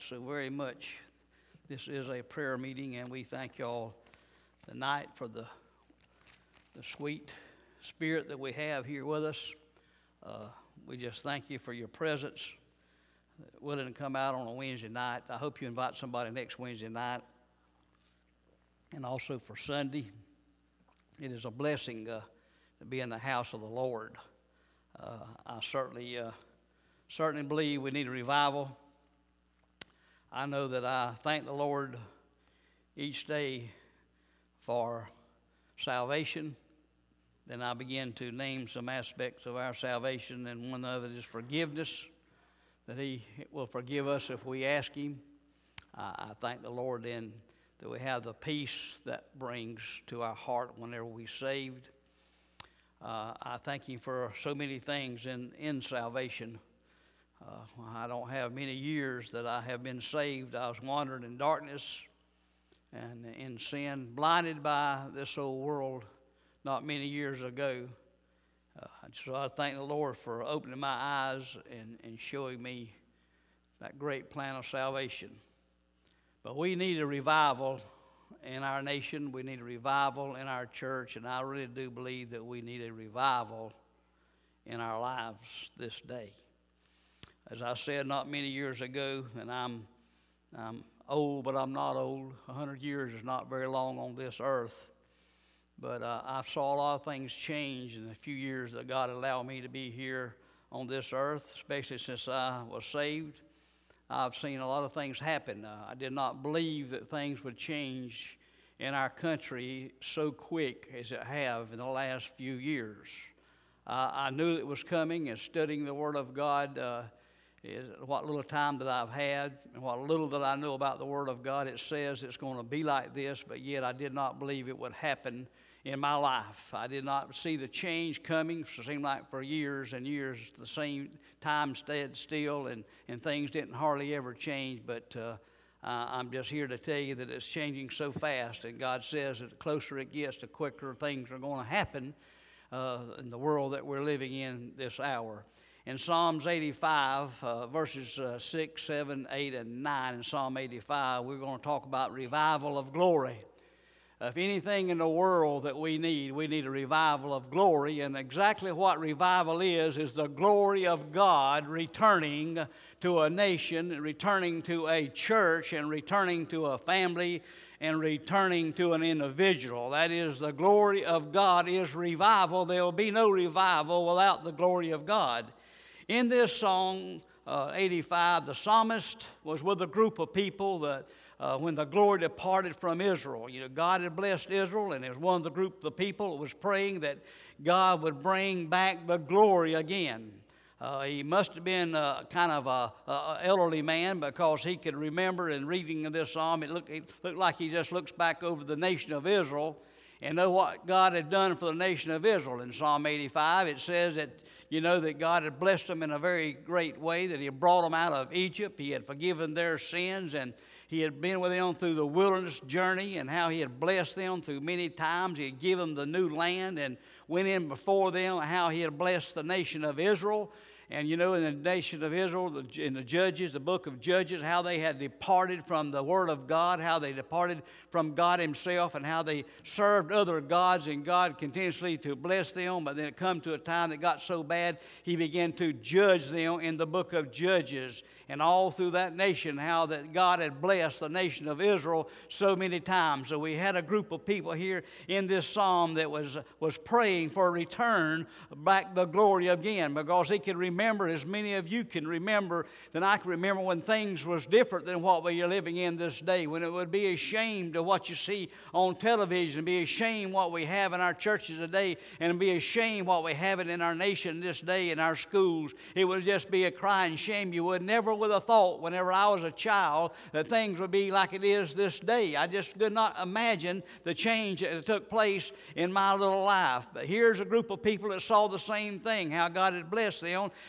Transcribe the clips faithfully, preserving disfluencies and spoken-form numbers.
so very much. This is a prayer meeting, and we thank y'all tonight for the, the sweet spirit that we have here with us. Uh, we just thank you for your presence, willing to come out on a Wednesday night. I hope you invite somebody next Wednesday night, and also for Sunday. It is a blessing uh, to be in the house of the Lord. Uh, I certainly, uh, certainly believe we need a revival. I know that I thank the Lord each day for salvation. Then I begin to name some aspects of our salvation, and one of it is forgiveness, that He will forgive us if we ask Him. I, I thank the Lord then that we have the peace that brings to our heart whenever we're saved. Uh, I thank Him for so many things in, in salvation. Uh, I don't have many years that I have been saved. I was wandering in darkness and in sin, blinded by this old world not many years ago. Uh, so I thank the Lord for opening my eyes and, and showing me that great plan of salvation. But we need a revival in our nation. We need a revival in our church, and I really do believe that we need a revival in our lives this day. As I said not many years ago, and I'm, I'm old, but I'm not old. A hundred years is not very long on this earth. But uh, I saw a lot of things change in the few years that God allowed me to be here on this earth, especially since I was saved. I've seen a lot of things happen. Uh, I did not believe that things would change in our country so quick as it have in the last few years. Uh, I knew it was coming, and studying the Word of God, uh, is what little time that I've had and what little that I know about the Word of God, it says it's going to be like this, but yet I did not believe it would happen in my life. I did not see the change coming. It seemed like for years and years the same time stayed still, and, and things didn't hardly ever change, but uh, uh, I'm just here to tell you that it's changing so fast, and God says that the closer it gets, the quicker things are going to happen uh, in the world that we're living in this hour. In Psalms eighty-five, uh, verses uh, six, seven, eight, and nine, in Psalm eighty-five, we're going to talk about revival of glory. Uh, if anything in the world that we need, we need a revival of glory. And exactly what revival is, is the glory of God returning to a nation, returning to a church, and returning to a family, and returning to an individual. That is, the glory of God is revival. There will be no revival without the glory of God. In this song, uh, eighty-five, the psalmist was with a group of people that uh, when the glory departed from Israel. You know, God had blessed Israel, and it was one of the group of the people that was praying that God would bring back the glory again. Uh, he must have been uh, kind of a, a elderly man, because he could remember in reading of this psalm, it looked, it looked like he just looks back over the nation of Israel and know what God had done for the nation of Israel. In Psalm eighty-five, it says that, you know, that God had blessed them in a very great way, that He had brought them out of Egypt. He had forgiven their sins, and He had been with them through the wilderness journey, and how He had blessed them through many times. He had given them the new land and went in before them, how He had blessed the nation of Israel. And, you know, in the nation of Israel, in the Judges, the book of Judges, how they had departed from the Word of God, how they departed from God Himself, and how they served other gods, and God continuously to bless them. But then it come to a time that got so bad, He began to judge them in the book of Judges. And all through that nation, how that God had blessed the nation of Israel so many times. So we had a group of people here in this psalm that was, was praying for a return back the glory again, because they could remember Remember, as many of you can remember, that I can remember when things was different than what we are living in this day, when it would be a shame to what you see on television, be a shame what we have in our churches today, and be a shame what we have it in our nation this day in our schools. It would just be a crying shame. You would never would have thought, whenever I was a child, that things would be like it is this day. I just could not imagine the change that took place in my little life. But here's a group of people that saw the same thing, how God had blessed them.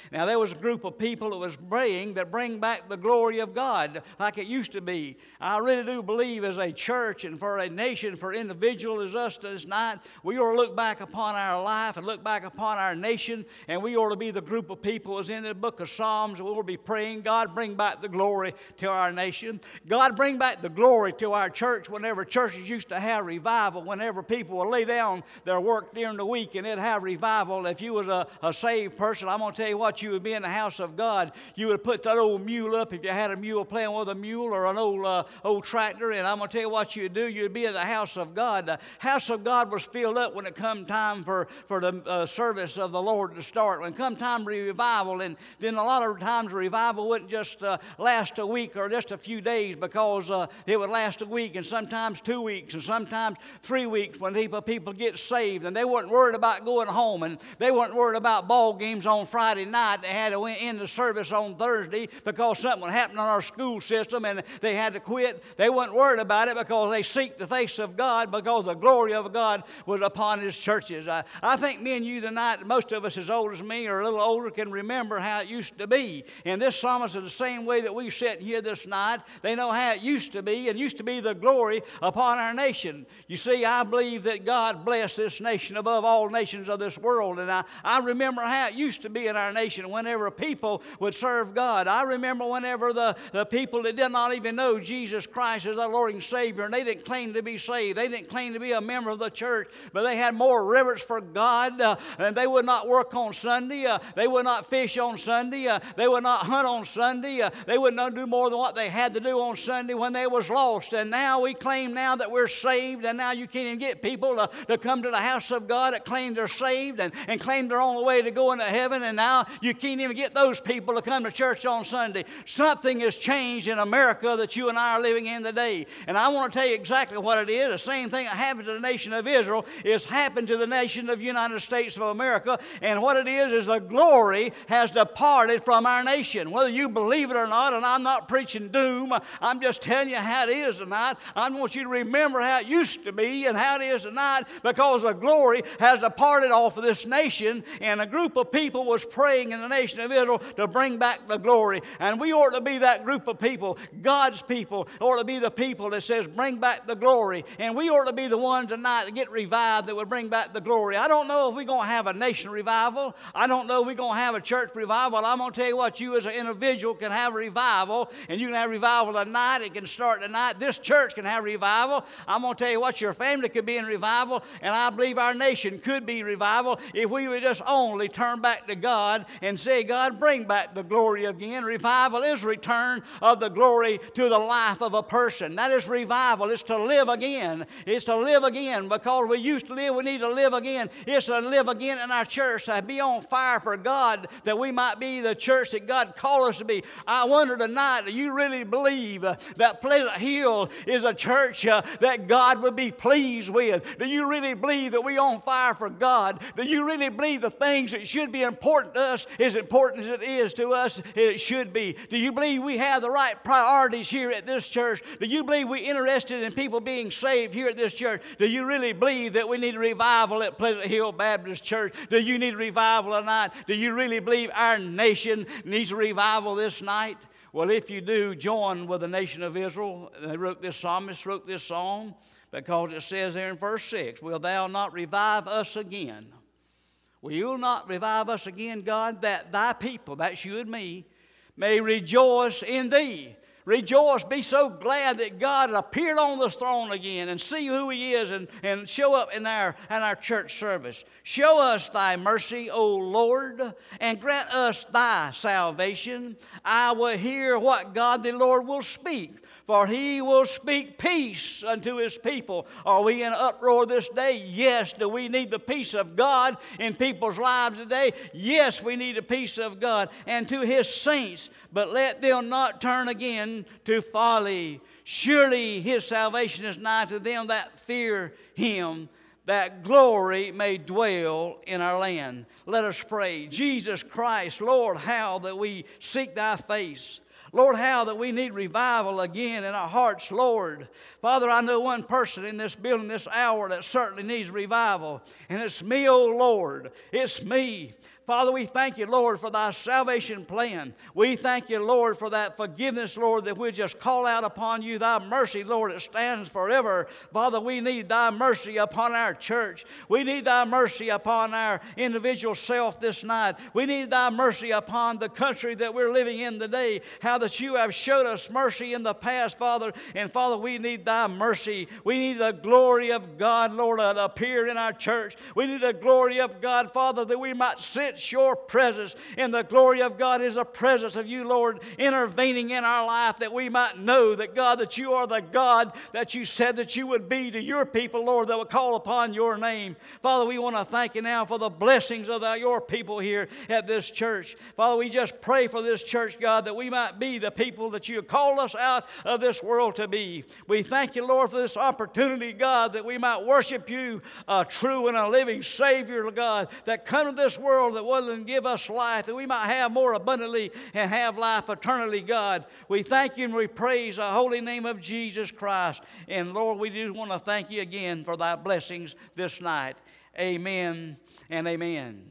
Now, there was a group of people that was praying that bring back the glory of God like it used to be. I really do believe as a church and for a nation, for individuals as us this night, we ought to look back upon our life and look back upon our nation, and we ought to be the group of people as in the book of Psalms. We ought to be praying, God, bring back the glory to our nation. God, bring back the glory to our church whenever churches used to have revival, whenever people would lay down their work during the week and they'd have revival. If you was a, a saved person, I'm going to tell you what, you would be in the house of God. You would put that old mule up, if you had a mule, playing with a mule or an old uh, old tractor, and I'm going to tell you what you'd do. You'd be in the house of God. The house of God was filled up when it come time for, for the uh, service of the Lord to start. When it come time for revival, and then a lot of times revival wouldn't just uh, last a week or just a few days, because uh, it would last a week and sometimes two weeks and sometimes three weeks when people, people get saved, and they weren't worried about going home, and they weren't worried about ball games on Friday night. They had to end the service on Thursday because something happened on our school system and they had to quit. They weren't worried about it because they seek the face of God, because the glory of God was upon His churches. I, I think me and you tonight, most of us as old as me or a little older, can remember how it used to be. And this psalmist is the same way that we sit here this night. They know how it used to be, and used to be the glory upon our nation. You see, I believe that God blessed this nation above all nations of this world. And I, I remember how it used to be in our nation whenever people would serve God. I remember whenever the, the people that did not even know Jesus Christ as their Lord and Savior, and they didn't claim to be saved. They didn't claim to be a member of the church, but they had more reverence for God, uh, and they would not work on Sunday. Uh, they would not fish on Sunday. Uh, they would not hunt on Sunday. Uh, they would not do more than what they had to do on Sunday when they was lost. And now we claim now that we're saved, and now you can't even get people to, to come to the house of God that claim they're saved and, and claim they're on the way to go into heaven, and now you can't even get those people to come to church on Sunday. Something has changed in America that you and I are living in today. And I want to tell you exactly what it is. The same thing that happened to the nation of Israel is happened to the nation of the United States of America. And what it is is the glory has departed from our nation. Whether you believe it or not, and I'm not preaching doom, I'm just telling you how it is tonight. I want you to remember how it used to be and how it is tonight, because the glory has departed off of this nation, and a group of people was praying in the nation of Israel to bring back the glory. And we ought to be that group of people. God's people ought to be the people that says, bring back the glory. And we ought to be the ones tonight that get revived that would bring back the glory. I don't know if we're going to have a nation revival. I don't know if we're going to have a church revival. But I'm going to tell you what, you as an individual can have a revival, and you can have revival tonight. It can start tonight. This church can have revival. I'm going to tell you what, your family could be in revival, and I believe our nation could be revival if we would just only turn back to God and say, God, bring back the glory again. Revival is return of the glory to the life of a person. That is revival. It's to live again. It's to live again, because we used to live, we need to live again. It's to live again in our church, to be on fire for God, that we might be the church that God called us to be. I wonder tonight, do you really believe uh, that Pleasant Hill is a church uh, that God would be pleased with? Do you really believe that we on fire for God? Do you really believe the things that should be important to us is important as it is to us? It should be. Do you believe we have the right priorities here at this church? Do you believe we're interested in people being saved here at this church? Do you really believe that we need a revival at Pleasant Hill Baptist Church? Do you need a revival tonight? Do you really believe our nation needs a revival this night? Well, if you do, join with the nation of Israel. They wrote this, psalmist wrote this song, because it says there in verse six, will thou not revive us again? Will you not revive us again, God, that thy people, that's you and me, may rejoice in thee? Rejoice, be so glad that God appeared on this throne again, and see who He is, and, and show up in our, in our church service. Show us thy mercy, O Lord, and grant us thy salvation. I will hear what God the Lord will speak, for He will speak peace unto His people. Are we in uproar this day? Yes. Do we need the peace of God in people's lives today? Yes, we need the peace of God. And to His saints, but let them not turn again to folly. Surely His salvation is nigh to them that fear Him, that glory may dwell in our land. Let us pray. Jesus Christ, Lord, how that we seek thy face. Lord, how that we need revival again in our hearts, Lord. Father, I know one person in this building this hour that certainly needs revival, and it's me, oh Lord. It's me. Father, we thank you, Lord, for thy salvation plan. We thank you, Lord, for that forgiveness, Lord, that we just call out upon you. Thy mercy, Lord, it stands forever. Father, we need thy mercy upon our church. We need thy mercy upon our individual self this night. We need thy mercy upon the country that we're living in today. How that you have showed us mercy in the past, Father. And Father, we need thy mercy. We need the glory of God, Lord, to appear in our church. We need the glory of God, Father, that we might sense your presence. And the glory of God is the presence of you, Lord, intervening in our life, that we might know that, God, that you are the God that you said that you would be to your people, Lord, that will call upon your name. Father, we want to thank you now for the blessings of the, your people here at this church. Father, we just pray for this church, God, that we might be the people that you have called us out of this world to be. We thank you, Lord, for this opportunity, God, that we might worship you, a true and a living Savior, God, that come to this world that will and give us life, that we might have more abundantly and have life eternally, God. We thank you and we praise the holy name of Jesus Christ. And Lord, we do want to thank you again for thy blessings this night. Amen and amen.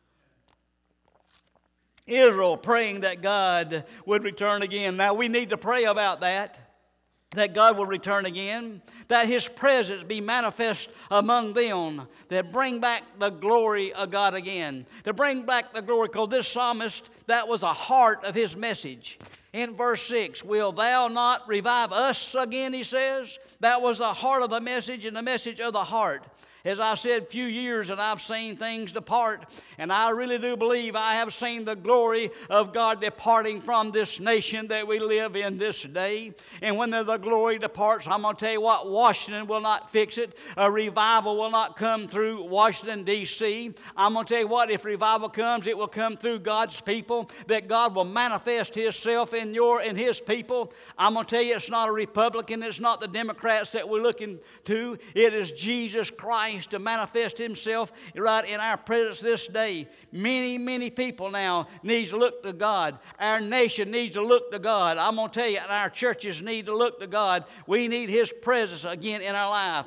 Israel praying that God would return again. Now we need to pray about that. That God will return again, that his presence be manifest among them, that bring back the glory of God again, to bring back the glory, because this psalmist, that was a heart of his message. In verse six, will thou not revive us again, he says. That was the heart of the message and the message of the heart. As I said, few years and I've seen things depart, and I really do believe I have seen the glory of God departing from this nation that we live in this day. And when the glory departs, I'm going to tell you what, Washington will not fix it. A revival will not come through Washington, D C I'm going to tell you what, if revival comes, it will come through God's people, that God will manifest himself in your and his people. I'm going to tell you, it's not a Republican, it's not the Democrats that we're looking to. It is Jesus Christ to manifest himself right in our presence this day. Many, many people now need to look to God. Our nation needs to look to God. I'm going to tell you, our churches need to look to God. We need his presence again in our life.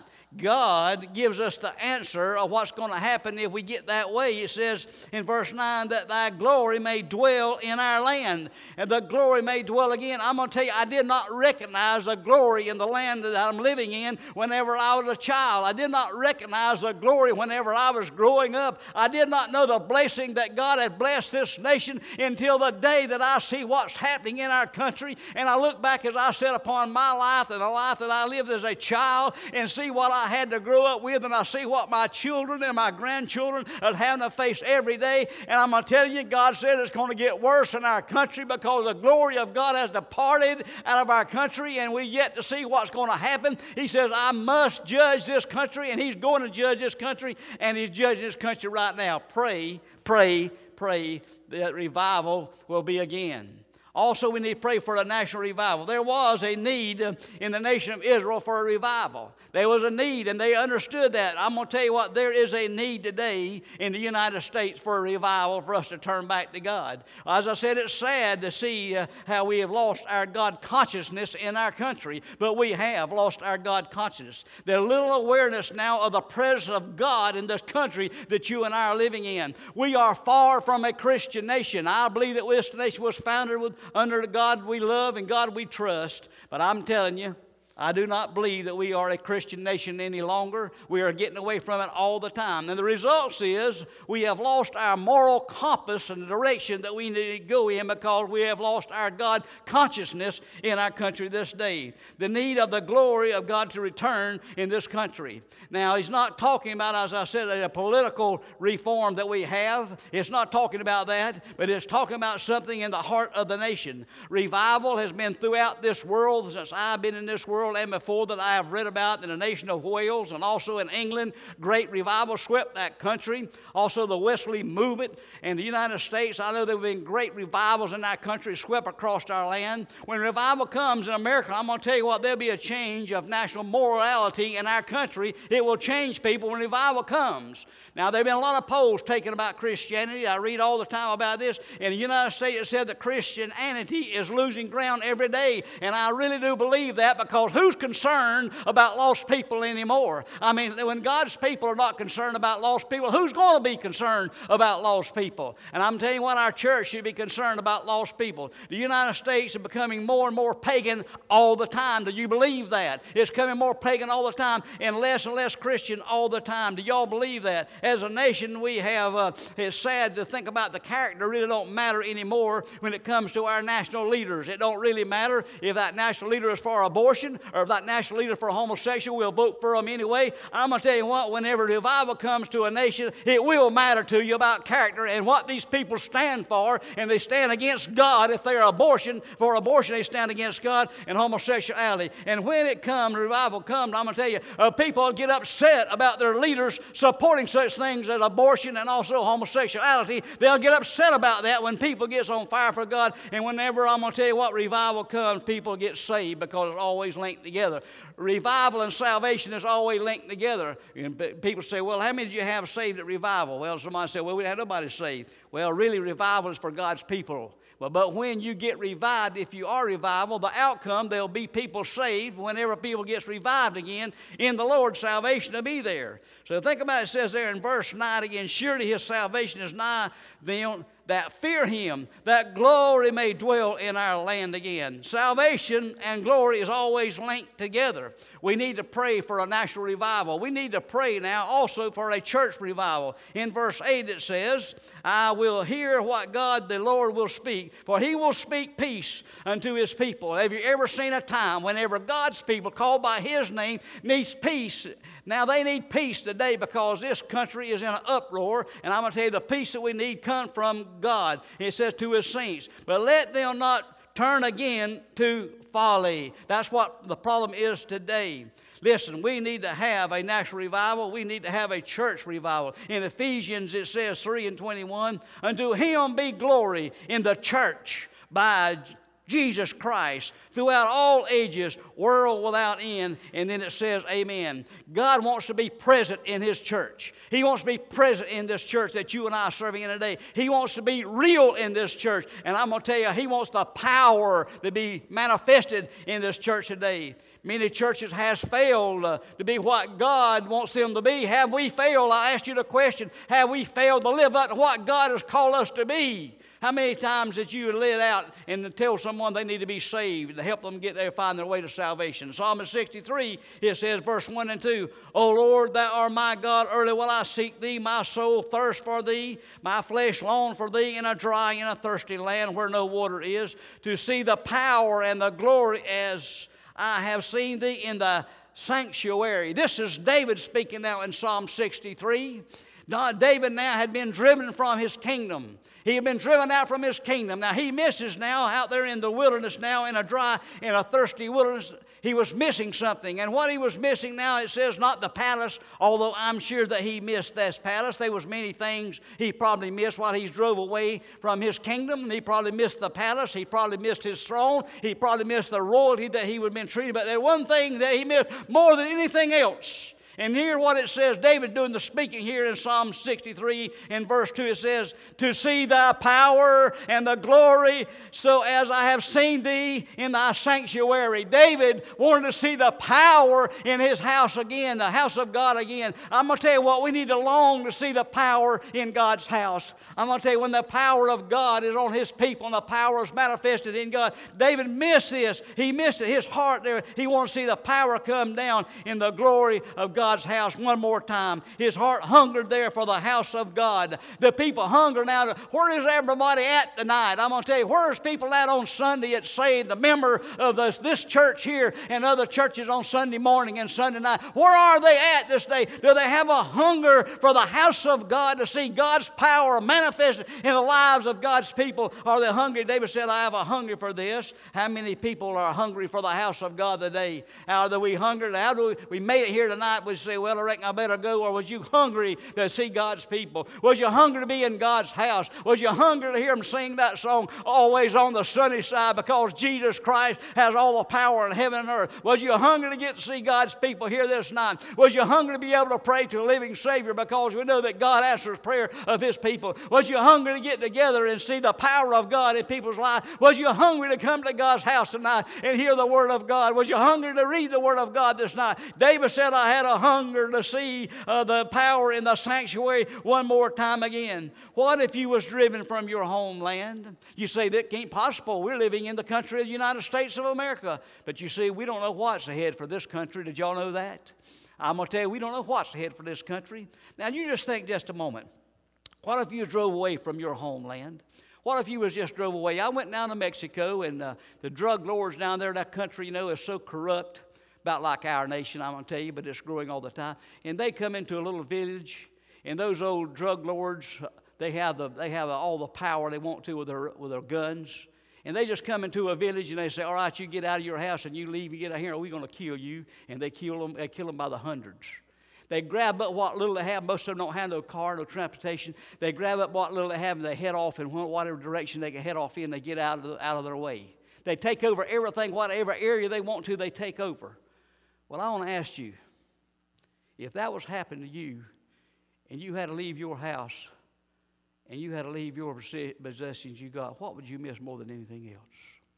God gives us the answer of what's going to happen if we get that way. It says in verse nine that thy glory may dwell in our land. And the glory may dwell again. I'm going to tell you, I did not recognize the glory in the land that I'm living in whenever I was a child. I did not recognize the glory whenever I was growing up. I did not know the blessing that God had blessed this nation until the day that I see what's happening in our country. And I look back, as I said, upon my life and the life that I lived as a child, and see what I had to grow up with, and I see what my children and my grandchildren are having to face every day. And I'm going to tell you, God said it's going to get worse in our country because the glory of God has departed out of our country, and we yet to see what's going to happen. He says, I must judge this country, and he's going to judge this country, and he's judging this country right now. Pray, pray, pray that revival will be again. Also, we need to pray for a national revival. There was a need in the nation of Israel for a revival. There was a need, and they understood that. I'm going to tell you what, there is a need today in the United States for a revival, for us to turn back to God. As I said, it's sad to see uh, how we have lost our God consciousness in our country, but we have lost our God consciousness. There's little awareness now of the presence of God in this country that you and I are living in. We are far from a Christian nation. I believe that this nation was founded with under the God we love and God we trust. But I'm telling you, I do not believe that we are a Christian nation any longer. We are getting away from it all the time. And the result is we have lost our moral compass and the direction that we need to go in, because we have lost our God consciousness in our country this day. The need of the glory of God to return in this country. Now, he's not talking about, as I said, a political reform that we have. It's not talking about that, but it's talking about something in the heart of the nation. Revival has been throughout this world since I've been in this world, and before that I have read about in the nation of Wales and also in England. Great revival swept that country. Also the Wesley movement in the United States. I know there have been great revivals in that country swept across our land. When revival comes in America, I'm going to tell you what, there'll be a change of national morality in our country. It will change people when revival comes. Now, there have been a lot of polls taken about Christianity. I read all the time about this. In the United States, it said that Christianity is losing ground every day. And I really do believe that, because Who's concerned about lost people anymore? I mean, when God's people are not concerned about lost people, who's going to be concerned about lost people? And I'm telling you what, our church should be concerned about lost people. The United States is becoming more and more pagan all the time. Do you believe that? It's becoming more pagan all the time and less and less Christian all the time. Do y'all believe that? As a nation, we have, uh, it's sad to think about the character really don't matter anymore when it comes to our national leaders. It don't really matter if that national leader is for abortion or if that national leader is for homosexual. We'll vote for them anyway. I'm going to tell you what, whenever revival comes to a nation, it will matter to you about character and what these people stand for, and they stand against God. If they're abortion, for abortion, they stand against God and homosexuality. And when it comes, revival comes, I'm going to tell you, uh, people get upset about their leaders supporting such things as abortion and also homosexuality. They'll get upset about that when people get on fire for God. And whenever, I'm going to tell you what, revival comes, people get saved because it's always linked together. Revival and salvation is always linked together. And people say, well, how many did you have saved at revival? Well, somebody said, well, we had nobody saved. Well, really, revival is for God's people. Well, but when you get revived, if you are revival, the outcome, there'll be people saved. Whenever people gets revived again in the Lord, salvation will be there. So think about it. It says there in verse nine again, surely his salvation is nigh them that fear him, that glory may dwell in our land again. Salvation and glory is always linked together. We need to pray for a national revival. We need to pray now also for a church revival. In verse eight it says, I will hear what God the Lord will speak, for he will speak peace unto his people. Have you ever seen a time whenever God's people called by his name needs peace? Now they need peace today because this country is in an uproar, and I'm going to tell you the peace that we need comes from God. It says to his saints, but let them not turn again to folly. That's what the problem is today. Listen, we need to have a national revival. We need to have a church revival. In Ephesians it says three and twenty-one, unto him be glory in the church by Jesus Christ throughout all ages, world without end. And then it says, amen. God wants to be present in his church. He wants to be present in this church that you and I are serving in today. He wants to be real in this church. And I'm going to tell you, he wants the power to be manifested in this church today. Many churches has failed uh, to be what God wants them to be. Have we failed? I asked you the question, have we failed to live up to what God has called us to be? How many times did you live out and tell someone they need to be saved to help them get there, find their way to salvation? Psalm sixty-three, it says, verse one and two, O Lord, thou art my God, early will I seek thee. My soul thirsts for thee. My flesh longs for thee in a dry and a thirsty land where no water is, to see the power and the glory as I have seen thee in the sanctuary. This is David speaking now in Psalm sixty-three. David now had been driven from his kingdom. He had been driven out from his kingdom. Now he misses now out there in the wilderness now, in a dry, in a thirsty wilderness. He was missing something. And what he was missing now, it says not the palace, although I'm sure that he missed this palace. There was many things he probably missed while he drove away from his kingdom. He probably missed the palace. He probably missed his throne. He probably missed the royalty that he would have been treated. But there's one thing that he missed more than anything else. And hear what it says, David doing the speaking here in Psalm sixty-three in verse two. It says, to see thy power and the glory, so as I have seen thee in thy sanctuary. David wanted to see the power in his house again, the house of God again. I'm going to tell you what, we need to long to see the power in God's house. I'm going to tell you, when the power of God is on his people and the power is manifested in God, David missed this. He missed it. His heart there, he wanted to see the power come down in the glory of God. God's house one more time. His heart hungered there for the house of God. The people hunger now. To, where is everybody at tonight? I'm going to tell you, where is people at on Sunday at saved? The member of this, this church here and other churches on Sunday morning and Sunday night. Where are they at this day? Do they have a hunger for the house of God to see God's power manifested in the lives of God's people? Are they hungry? David said, I have a hunger for this. How many people are hungry for the house of God today? How are we hungry? How do we, we made it here tonight with say, well, I reckon I better go? Or was you hungry to see God's people? Was you hungry to be in God's house? Was you hungry to hear Him sing that song, Always on the Sunny Side, because Jesus Christ has all the power in heaven and earth? Was you hungry to get to see God's people here this night? Was you hungry to be able to pray to a living Savior, because we know that God answers prayer of His people? Was you hungry to get together and see the power of God in people's lives? Was you hungry to come to God's house tonight and hear the Word of God? Was you hungry to read the Word of God this night? David said, I had a hunger to see uh, the power in the sanctuary one more time again. What if you was driven from your homeland? You say, that ain't possible. We're living in the country of the United States of America. But you see, we don't know what's ahead for this country. Did y'all know that? I'm going to tell you, we don't know what's ahead for this country. Now, you just think just a moment. What if you drove away from your homeland? What if you was just drove away? I went down to Mexico, and uh, the drug lords down there, that country, you know, is so corrupt, about like our nation, I'm going to tell you, but it's growing all the time. And they come into a little village, and those old drug lords, they have the they have all the power they want to with their with their guns. And they just come into a village and they say, all right, you get out of your house and you leave, you get out here, or we're going to kill you. And they kill them, they kill them by the hundreds. They grab up what little they have. Most of them don't have no car, no transportation. They grab up what little they have and they head off in whatever direction they can head off in. They get out of, the, out of their way. They take over everything, whatever area they want to, they take over. Well, I want to ask you, if that was happening to you and you had to leave your house and you had to leave your possessions you got, what would you miss more than anything else?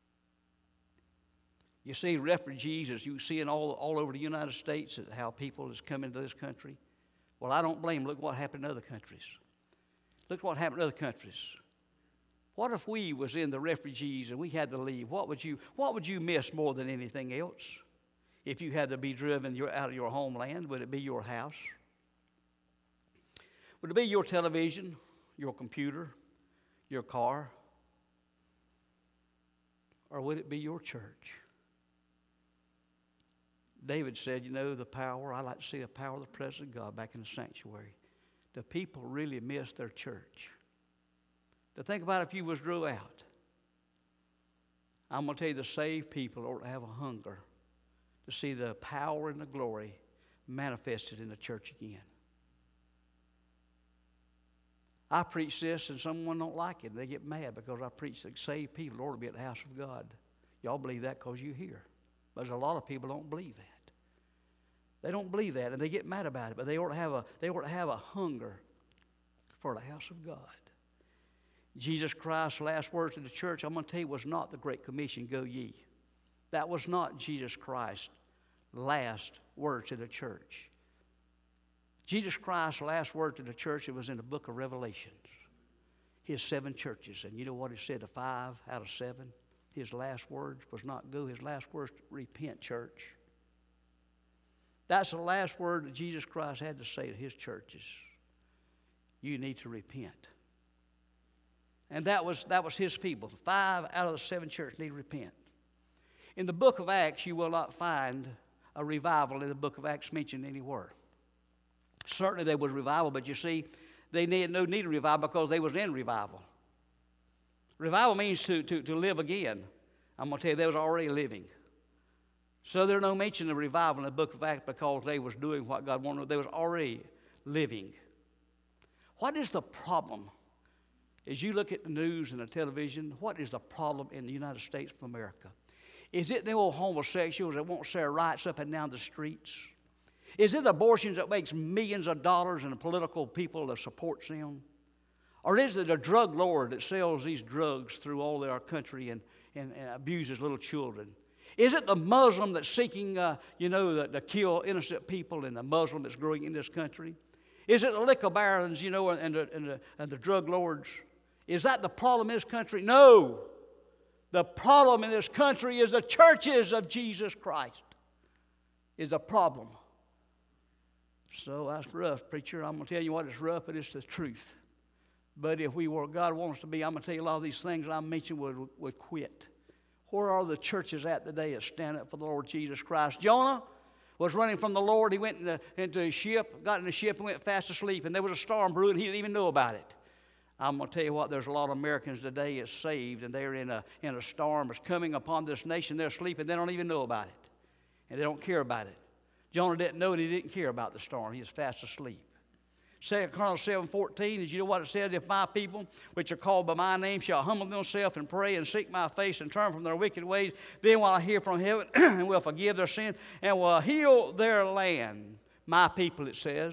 You see refugees, as you see in all, all over the United States, how people is coming to this country. Well, I don't blame them. Look what happened in other countries. Look what happened in other countries. What if we was in the refugees and we had to leave? What would you, what would you miss more than anything else? If you had to be driven your, out of your homeland, would it be your house? Would it be your television, your computer, your car? Or would it be your church? David said, you know, the power, I like to see the power of the presence of God back in the sanctuary. The people really miss their church. To think about if you was drew out. I'm going to tell you, the saved people ought to have a hunger to see the power and the glory manifested in the church again. I preach this and someone don't like it. They get mad because I preach that saved people ought to be at the house of God. Y'all believe that because you hear. But a lot of people don't believe that. They don't believe that and they get mad about it. But they ought to have a, they ought to have a hunger for the house of God. Jesus Christ's last words to the church, I'm going to tell you, was not the Great Commission, go ye. That was not Jesus Christ's last word to the church. Jesus Christ's last word to the church, it was in the book of Revelations. His seven churches. And you know what he said to five out of seven? His last words was not go. His last words, repent, church. That's the last word that Jesus Christ had to say to his churches. You need to repent. And that was, that was his people. Five out of the seven churches need to repent. In the book of Acts, you will not find a revival in the book of Acts mentioned anywhere. Certainly there was revival, but you see, they need no need of revival because they was in revival. Revival means to, to, to live again. I'm going to tell you, they was already living. So there's no mention of revival in the book of Acts because they was doing what God wanted. They was already living. What is the problem? As you look at the news and the television, what is the problem in the United States of America? Is it the old homosexuals that won't say rights up and down the streets? Is it abortions that makes millions of dollars and the political people that supports them? Or is it the drug lord that sells these drugs through all of our country and, and, and abuses little children? Is it the Muslim that's seeking, uh, you know, the, to kill innocent people and the Muslim that's growing in this country? Is it the liquor barons, you know, and the, and the, and the drug lords? Is that the problem in this country? No. The problem in this country is the churches of Jesus Christ is the problem. So that's rough, preacher. I'm going to tell you what is rough, but it's the truth. But if we were God wants us to be, I'm going to tell you a lot of these things I mentioned would, would quit. Where are the churches at today that stand up for the Lord Jesus Christ? Jonah was running from the Lord. He went into, into his ship, got in the ship and went fast asleep. And there was a storm brewing. He didn't even know about it. I'm going to tell you what, there's a lot of Americans today that's saved, and they're in a, in a storm that's coming upon this nation. They're asleep, and they don't even know about it. And they don't care about it. Jonah didn't know and he didn't care about the storm. He was fast asleep. Second Chronicles seven fourteen, is you know what it says? If my people, which are called by my name, shall humble themselves and pray and seek my face and turn from their wicked ways, then will I hear from heaven and will forgive their sin and will heal their land. My people, it says.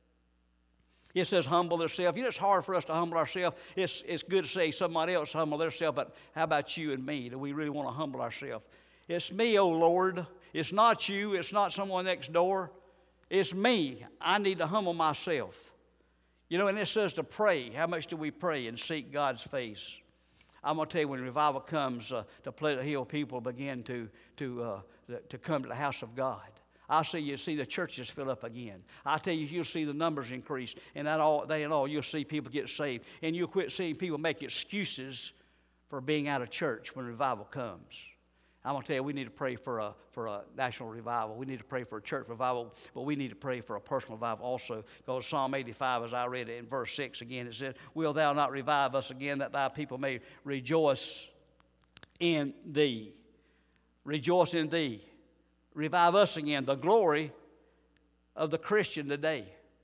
It says humble themselves. You know, it's hard for us to humble ourselves. It's, it's good to say somebody else humble themselves, but how about you and me? Do we really want to humble ourselves? It's me, oh Lord. It's not you. It's not someone next door. It's me. I need to humble myself. You know, and it says to pray. How much do we pray and seek God's face? I'm going to tell you, when revival comes uh, to Pleasant Hill, people begin to, to, uh, to come to the house of God. I'll see you see the churches fill up again. I tell you, you'll see the numbers increase, and that all day and all, you'll see people get saved, and you'll quit seeing people make excuses for being out of church when revival comes. I'm going to tell you, we need to pray for a, for a national revival. We need to pray for a church revival, but we need to pray for a personal revival also. Because Psalm eighty-five, as I read it in verse six again, it said, "Will thou not revive us again, that thy people may rejoice in thee?" Rejoice in thee. Revive us again. The glory of the Christian today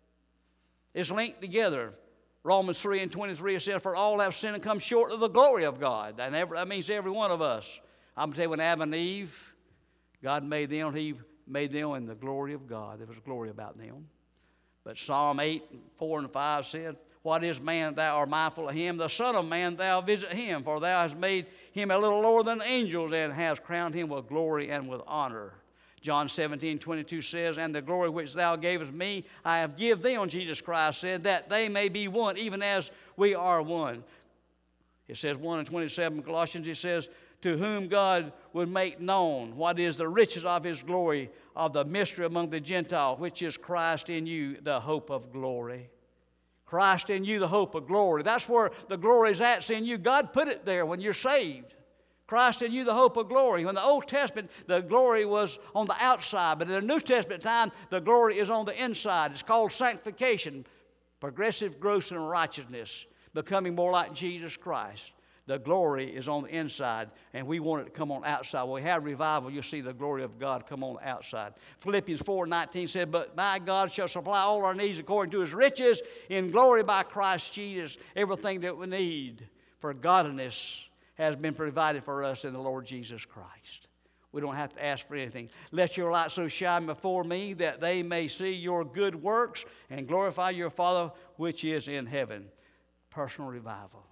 is linked together. Romans three and twenty-three, it says, "For all have sinned and come short of the glory of God." And every, that means every one of us. I'm going to tell you, when Adam and Eve, God made them, He made them in the glory of God. There was glory about them. But Psalm eight, four and five said, "What is man that thou art mindful of him? The Son of Man thou visit him. For thou hast made him a little lower than the angels, and hast crowned him with glory and with honor." John seventeen, twenty-two says, "And the glory which thou gavest me, I have give them," Jesus Christ said, "that they may be one, even as we are one." It says one and twenty-seven, Colossians, it says, "To whom God would make known what is the riches of his glory, of the mystery among the Gentiles, which is Christ in you, the hope of glory." Christ in you, the hope of glory. That's where the glory is at. It's in you. God put it there when you're saved. Christ in you, the hope of glory. When the Old Testament, the glory was on the outside, but in the New Testament time, the glory is on the inside. It's called sanctification, progressive growth in righteousness, becoming more like Jesus Christ. The glory is on the inside, and we want it to come on the outside. When we have revival, you'll see the glory of God come on the outside. Philippians four nineteen said, "But my God shall supply all our needs according to his riches in glory by Christ Jesus." Everything that we need for godliness has been provided for us in the Lord Jesus Christ. We don't have to ask for anything. "Let your light so shine before me that they may see your good works and glorify your Father which is in heaven." Personal revival.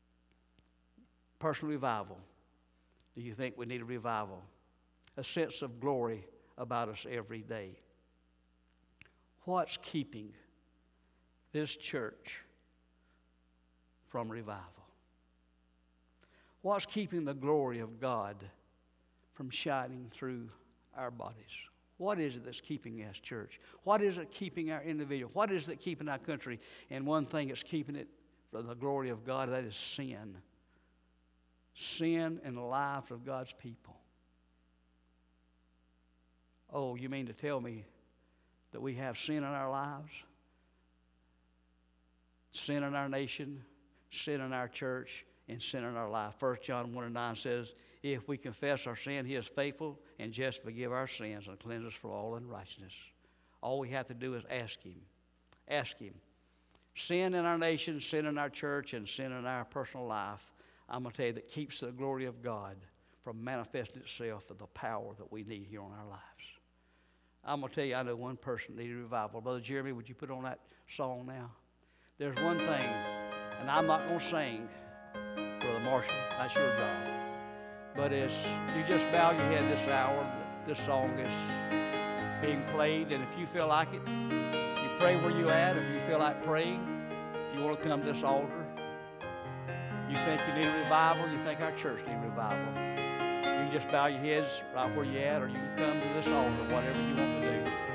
Personal revival. Do you think we need a revival? A sense of glory about us every day. What's keeping this church from revival? What's keeping the glory of God from shining through our bodies? What is it that's keeping us, church? What is it keeping our individual? What is it keeping our country? And one thing that's keeping it from the glory of God, that is sin. Sin in the lives of God's people. Oh, you mean to tell me that we have sin in our lives? Sin in our nation, sin in our church, and sin in our life. First John one and nine says, "If we confess our sin, he is faithful and just to forgive our sins and cleanse us from all unrighteousness." All we have to do is ask him. Ask him. Sin in our nation, sin in our church, and sin in our personal life, I'm going to tell you, that keeps the glory of God from manifesting itself in the power that we need here on our lives. I'm going to tell you, I know one person needed revival. Brother Jeremy, would you put on that song now? There's one thing, and I'm not going to sing, Brother Marshall, that's your job. But as you just bow your head this hour, this song is being played, and if you feel like it, you pray where you at. If you feel like praying, if you want to come to this altar, you think you need a revival, you think our church needs revival, you can just bow your heads right where you're at, or you can come to this altar, whatever you want to do.